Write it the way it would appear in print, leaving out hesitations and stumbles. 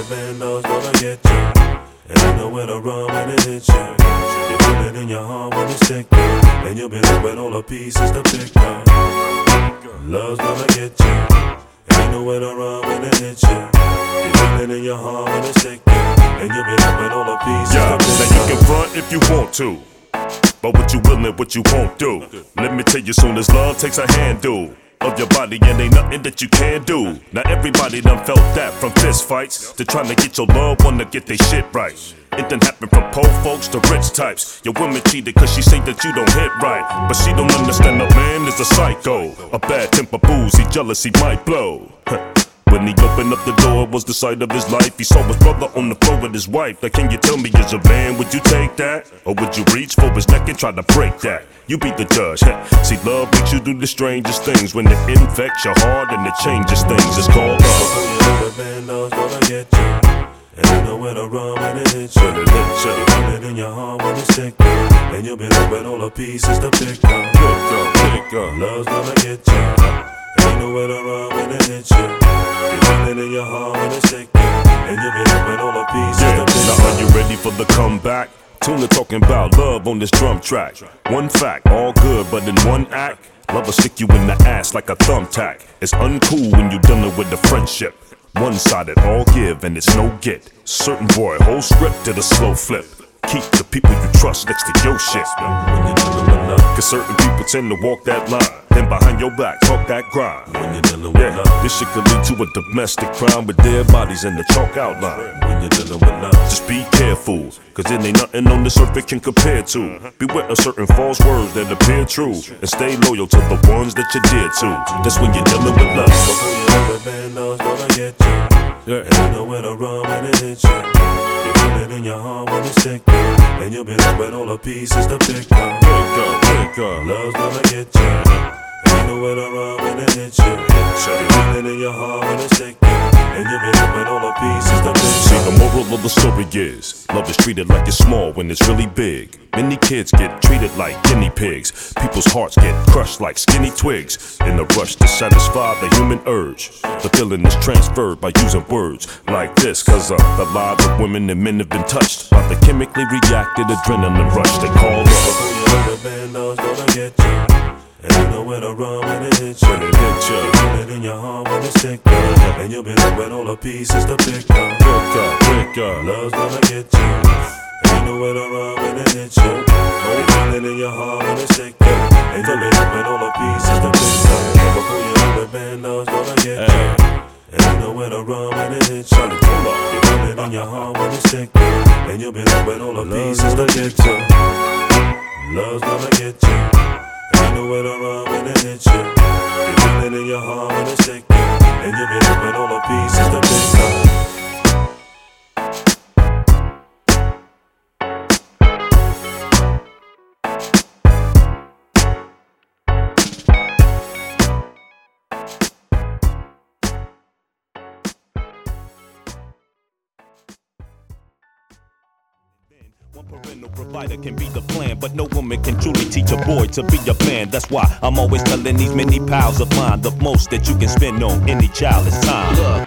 band knows gonna get you. And you know where to run when it hits you. You feel it in your heart when it's sick. And you'll be left with all the pieces to pick up. Love's gonna get you. And you know where to run when it hits you. You feel it in your heart when it's sick. And you'll be left with all the pieces to pick up. Now you can front if you want to, but what you will and what you won't do. Let me tell you, soon as love takes a handle of your body, and ain't nothing that you can't do. Now everybody done felt that, from fist fights to trying to get your loved one to get their shit right. It done happen from poor folks to rich types. Your woman cheated cause she say that you don't hit right, but she don't understand a man is a psycho. A bad temper boozy, jealousy might blow. When he opened up the door, it was the sight of his life. He saw his brother on the floor with his wife. Like, can you tell me, as a man, would you take that? Or would you reach for his neck and try to break that? You be the judge. See, love makes you do the strangest things. When it infects your heart and it changes things. It's called love. The band knows gonna get you. And you know where to run when it hits you. You feel it in your heart when it's sick. And you'll be left with all the pieces to pick up. Love's gonna get you. And you know where to run when it hits you. You feel it in your heart when it's sick. And you'll be left with all the pieces to pick up. Now are you ready for the comeback? Tuna talking about love on this drum track. One fact, all good, but in one act, love will stick you in the ass like a thumbtack. It's uncool when you dealing with a friendship. One-sided, all give and it's no get. Certain boy, whole script to the slow flip. Keep the people you trust next to your shit. When you're dealing with love. Cause certain people tend to walk that line, then behind your back, talk that grind. When you're dealing with love. This shit could lead to a domestic crime with dead bodies in the chalk outline. When you're dealing with love. Just be careful, cause it ain't nothing on this earth it can compare to. Beware of certain false words that appear true, and stay loyal to the ones that you did to. That's when you're dealing with love. Before you know the band knows gonna get you. And you know where to run when it hits you. You feel it in your heart when it's sick. And you'll be left with all the pieces to pick up. Love's gonna get you. And you know where to run when it hits you. You feel it in your heart when it's sick. And you'll be left with all the pieces to pick up. See, the moral of the story is, love is treated like it's small when it's really big. Many kids get treated like guinea pigs. People's hearts get crushed like skinny twigs in the rush to satisfy the human urge. The feeling is transferred by using words like this, cause the lives of women and men have been touched by the chemically reacted adrenaline rush they call love. Before you know the band knows gonna get you. And you know where to run when it hits you. You feel it in your heart when it's sick. And you'll be left with all the pieces to pick up. Love's gonna get you. And you know where to run when it hits you. You feel it in your heart when it's sick. And you'll be left with all the pieces to pick up. Before you know the band knows gonna get you. And you know where to run when it hits you. You feel it in your heart when it's sick. And you'll be left with all the pieces to get you. Love's gonna get you. You know where to run when it hits you. You feel it in your heart when it's sick. And you'll be left with all the pieces to pick up. One parental provider can be the plan, but no woman can truly teach a boy to be a man. That's why I'm always telling these many pals of mine, the most that you can spend on any child is time.